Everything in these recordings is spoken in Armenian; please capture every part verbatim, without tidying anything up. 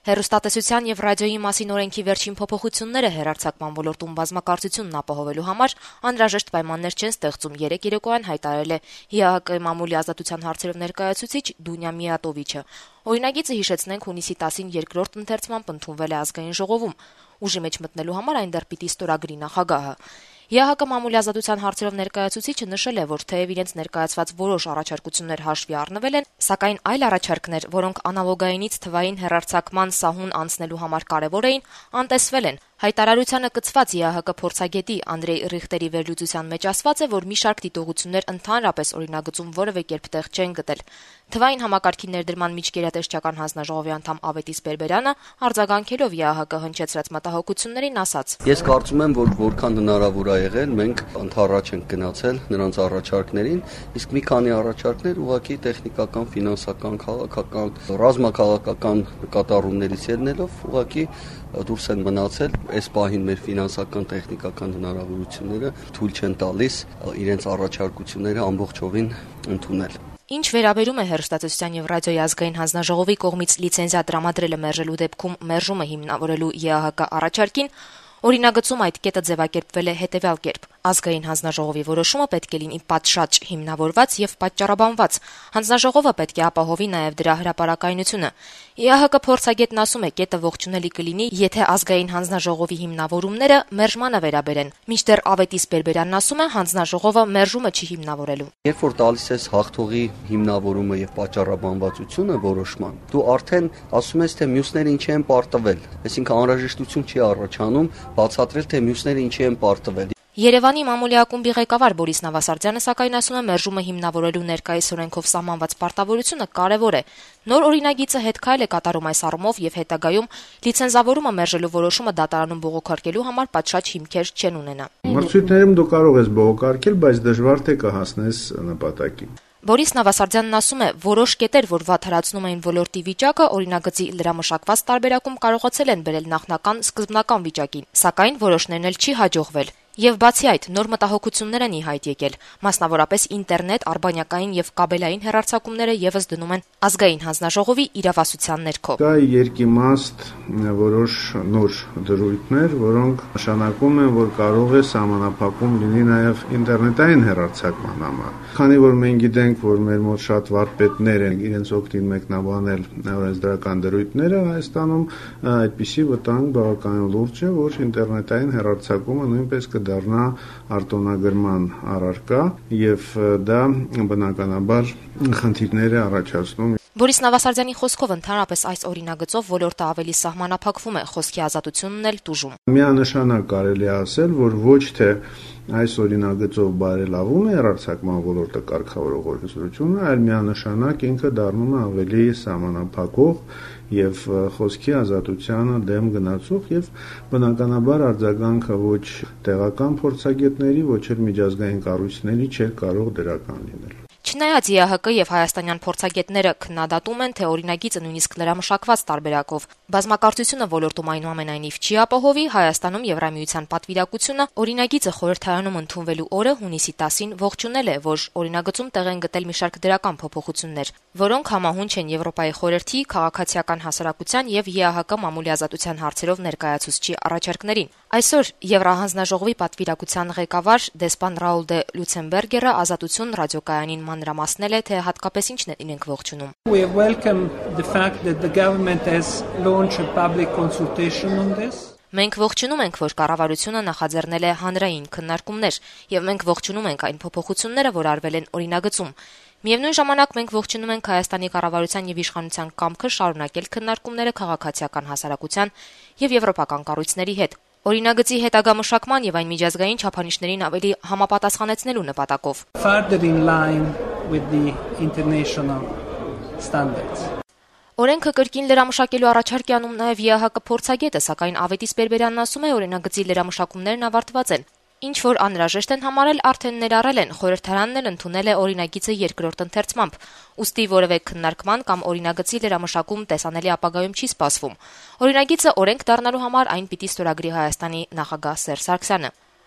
Հեռուստատեսության եւ ռադիոյի մասին օրենքի վերջին փոփոխությունները հեռարձակման ոլորտում բազմակարծությունն ապահովելու համար անհրաժեշտ պայմաններ չեն ստեղծում, երեկ երեկոյան հայտարարել է ՀԱՀԿ մամուլի ազատության հարցերով ներկայացուցիչ Դունյա Միատովիչը։ Օրինագիծը, հիշեցնենք, հունիսի տասին երկրորդ ընթերցմամբ ընդունվել է ազգային ժողովում։ Ուժի մեջ մտնելու համար այն դեռ պիտի ստորագրի նախագահը։ ՀԱՀԿ մամուլի ազատության հարցերով ներկայացուցիչը նշել է, որ թեև իրենց ներկայացված որոշ առաջարկություններ հաշվի առնվել են, սակայն այլ առաջարկներ, որոնք անալոգայինից թվային հեռարձակման սահուն անցնելու համար կարևոր էին, անտեսվել են։ Հայտարարությանը կցված ՀԱՀԿ փորձագետի Անդրեյ Ռիխտերի վերլուծության մեջ ասված է, որ մի շարք դիտողություններ ընդհանրապես օրինագծում որևէ կերպ տեղ չեն գտել։ Թվային համակարգի ներդրման միջգերատեսչական հանձնաժողովի անդամ Ավետիս Բերբերյանը արձագանքելով ՀԱՀԿ հնչեցրած մտահոգություններին ասաց. Ես կարծում եմ, որ որքան հնարավոր է եղել, մենք ընդառաջ ենք գնացել նրանց առաջարկներին, իսկ մի քանի առաջարկներ ուղղակի տեխնիկական, ֆինանսական, քաղաքական, ռազմաքաղաքական կատարումներից ելնելով ուղղակի դուրս են մնացել։ Այս պահին մեր ֆինանսական, տեխնիկական հնարավորությունները թույլ չեն տալիս իրենց առաջարկությունները ամբողջովին ընդունել։ Ինչ վերաբերում է հեռուստատեսության եւ ռադիոյի ազգային հանձնաժողովի կողմից լիցենզիա տրամադրելը մերժելու դեպքում մերժումը հիմնավորելու ՀԱՀԿ առաջարկին, օրինագծում այդ կետը ձևակերպվել է հետեւյալ կերպ. ազգային հանձնաժողովի որոշումը պետք է լինի պատշաճ, հիմնավորված եւ պատճառաբանված։ Հանձնաժողովը պետք է ապահովի նաեւ դրա հրապարակայնությունը։ ՀԱՀԿ փորձագետն ասում է, կետը ողջունելի կլինի, եթե ազգային հանձնաժողովի հիմնավորումները մերժմանը վերաբերեն։ Մինչդեռ Ավետիս Բերբերյանն ասում է, հանձնաժողովը մերժումը չի հիմնավորելու։ Երբ որ տալիս ես հաղթողի հիմնավորումը եւ պատճառաբանվածությունը որոշման, դու արդեն ասում ես, թե մյուսները ինչի են պարտվել, այսինքն անհրաժեշտություն չի առաջանում բացատրել, թե մյուսները ինչի են պարտվել։ Երևանի մամուլի ակումբի ղեկավար Բորիս Նավասարդյանը սակայն ասում է, մերժումը հիմնավորելու ներկայիս օրենքով սահմանված պարտավորությունը կարևոր է։ Նոր օրինագիծը հետքայլ է կատարում այս առումով եւ հետագայում լիցենզավորումը մերժելու որոշումը դատարանում բողոքարկելու համար պատշաճ հիմքեր չեն ունենա։ Մրցույթներում դու կարող ես բողոքարկել, բայց դժվար թե կհասնես նպատակին։ Բորիս Նավասարդյանն ասում է, որոշ կետեր, որ վատթարացնում էին ոլորտի վիճակը, օրինագծի լրամշակված տարբերակում կարողացել են բերել նախնական սկզբնական վիճակին, սակայն որոշներն էլ չի հաջողվել։ Եվ բացի այդ, նոր մտահոգություններ են ի հայտ եկել, մասնավորապես ինտերնետ, արբանյակային եւ կաբելային հեռարձակումները եւս դնում են ազգային հանձնաժողովի իրավասության ներքո։ Կա երկիմաստ որոշ նոր դրույթներ, որոնք նշանակում են, որ կարող է սահմանափակում լինի նաեւ ինտերնետային հեռարձակման համար։ Քանի որ մենք գիտենք, որ մեր մոտ շատ վարպետներ են իրենց օգտին մեկնաբանել օրենսդրական դրույթները, Հայաստանում այդպիսի վտանգ բավականին լուրջ է, որ ինտերնետային հեռարձակումը նույնպես դառնա արտոնագրման առարկա եւ դա բնականաբար խնդիրներ է առաջացնում։ Բորիս Նավասարդյանի խոսքով ընդհանրապես այս օրինագծով ոլորտը ավելի սահմանափակվում է, խոսքի ազատությունն էլ տուժում։ Միանշանակ կարելի է ասել, որ ոչ թե այս օրինագծով բարելավում է հեռարձակման ոլորտը կարգավորող օրենսդրությունը, այլ միանշանակ ինքը դառնում է ավելի սահմանափակող եւ խոսքի ազատությանը դեմ գնացող եւ բնականաբար արձագանքը ոչ տեղական փորձագետների, ոչ էլ միջազգային կառույցների չէր կարող դրական լինել։ Չնայած ՀԱՀԿ եւ հայաստանյան փորձագետները քննադատում են, թե օրինագիծը նույնիսկ լրամշակված տարբերակով բազմակարծությունը ոլորտում այնուամենայնիվ չի ապահովի, Հայաստանում Եվրամիության պատվիրակությունը օրինագիծը խորհրդարանում ընդունվելու օրը հունիսի տասին ողջունել է, որ օրինագծում տեղ են գտել մի շարք դրական փոփոխություններ, որոնք համահունչ են Եվրոպայի խորհրդի, քաղաքացիական հասարակության եւ ՀԱՀԿ մամուլի ազատության հարցերով ներկայացուցչի առաջարկներին։ Այսօր Եվրահանձնաժողովի պատվիրակության ղեկավար դեսպան Ռաուլ դե Լուցենբերգերը Ազատություն ռադիոկայանին մանրամասնել է, թե հատկապես ինչն է իրենք ողջունում։ We welcome the fact that the government has launched a public consultation on this. Մենք ողջունում ենք, որ կառավարությունը նախաձեռնել է հանրային քննարկումներ, եւ մենք ողջունում ենք այն փոփոխությունները, որ արվել են օրինագծում։ Միևնույն ժամանակ մենք ողջունում ենք Հայաստանի կառավարության եւ իշխանության կամքը շարունակել քննարկումները քաղաքացիական հասարակության եւ եվրոպական կառույցների հետ։ Օրինագծի հետագա մշակման եւ այն միջազգային չափանիշներին ավելի համապատասխանեցնելու նպատակով։ Further in line with the international standards. Օրենքը կրկին լրամշակելու առաջարկ է անում նաեւ ՀԱՀԿ փորձագետը, սակայն Ավետիս Բերբերյանն ասում է, օրինագծի լրամշակումներն ավարտված են։ Ինչ որ անհրաժեշտ են համարել, արդեն ներառել են, խորհրդարանն էլ ընդունել է օրինագիծը երկրորդ ընթերցմամբ։ Ուստի որևէ քննարկման կամ օրինագծի լրամշակում տեսանելի ապագայում չի սպասվում։ Օրինագիծը օրենք դառնալու համար այն պիտի ստորագրի Հայաստանի նախագահ Սերժ Սարգսյանը։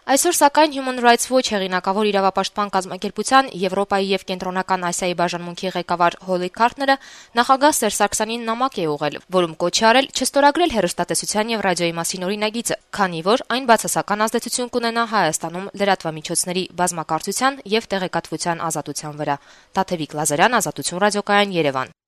Այսօր սակայն Human Rights Watch հեղինակավոր իրավապաշտպան կազմակերպության Եվրոպայի եւ Կենտրոնական Ասիայի բաժանմունքի ղեկավար Հոլի Քարթները նախագահ Սերժ Սարգսյանին նամակ է ուղղել, որում կոչ է արել չստորագրել հեռուստատեսության եւ ռադիոյի մասին օրինագիծը, քանի որ այն բացասական ազդեցություն կունենա Հայաստանում լրատվամիջոցների բազմակարծության եւ տեղեկատվության ազատության վրա։ Տաթևիկ Լազարյան, Ազատություն ռադիոկայան, Երևան։